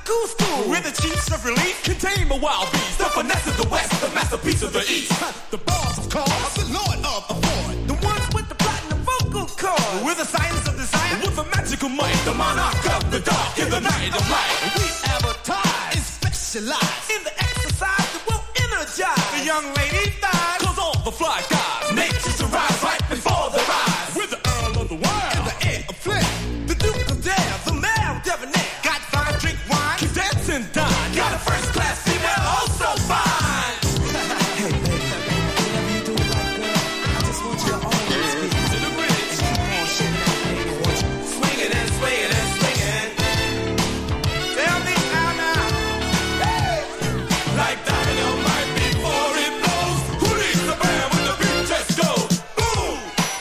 cool school. With the chiefs of relief, contain the wild beast. The finesse of the west, the masterpiece of the east. The boss of cause, the lord of the Ford. The ones with the platinum vocal cord. With the science of desire, with the magical might. The monarch of the dark in the night of light. We advertise and specialize in the exercise that will energize the young lady thighs. Cause all the fly guys make just rise right before their eyes. With the Earl of the Wild and the heir of Flair. The Duke of Dare, the Mayor of Debonair. Got fine, drink wine, can dance and dine. Got a first class female, oh so fine. Hey baby, whatever you do like girl, I just want you to always be to the bridge. Swinging and swinging and swinging. Tell me how now. Hey. Like dynamite before it blows. Who needs the band when the beat just goes? Boom.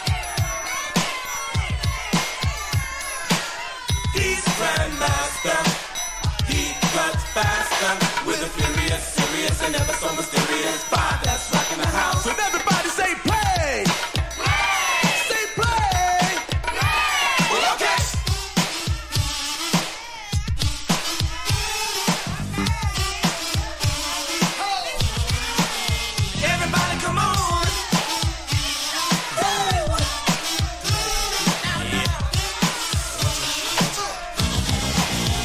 He's Grandmaster. He cuts faster with a furious, serious, and never